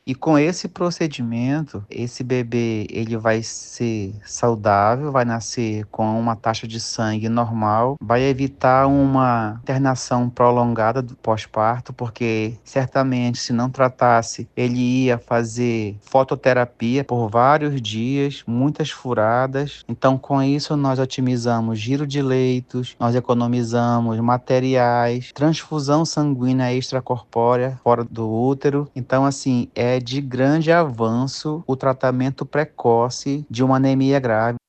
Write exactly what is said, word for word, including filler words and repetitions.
E com esse procedimento, esse bebê ele vai ser saudável, vai nascer com uma taxa de sangue normal, vai evitar uma internação prolongada do pós-parto, porque certamente se não tratasse, ele ia fazer fototerapia por vários dias, muitas furadas. Então, com isso nós otimizamos giro de leitos, nós economizamos materiais, transfusão sanguínea extracorpórea fora do útero. Então, assim, é de grande avanço o tratamento precoce de uma anemia grave.